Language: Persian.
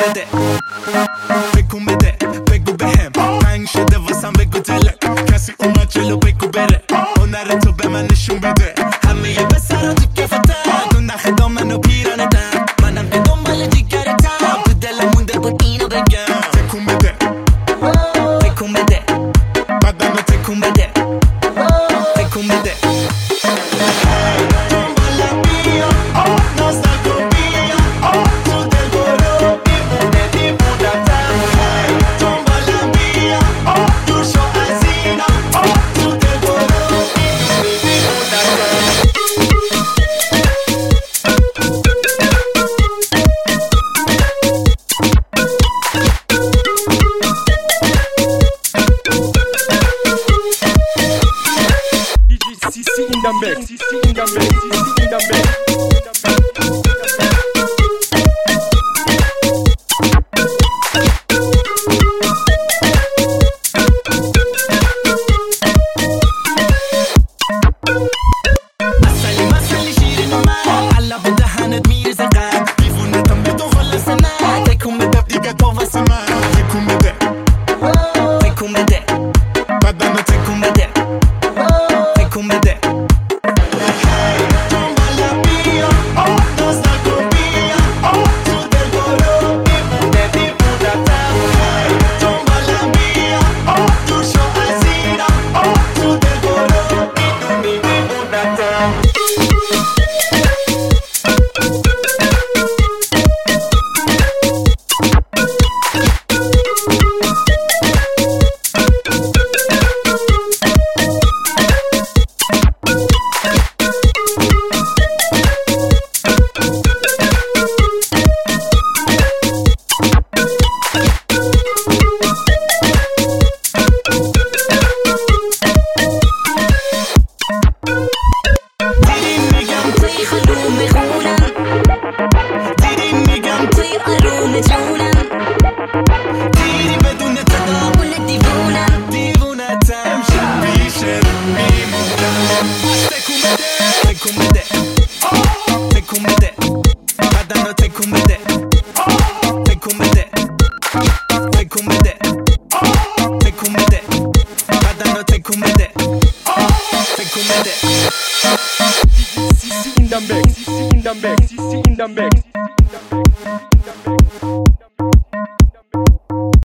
بده بکن بده بگو بهم تنگ شده واسم بگو دله کسی اومد جلو بگو بره هنر تو به من نشون بده همه یه بسرا تو کفتم تو نخ دامن و پیرانتم منم که دنبال دیگرتم تو دلم مونده بود اینو بگم تکون بده تکون بده بدن رو تکون بده تکون بده تکون بده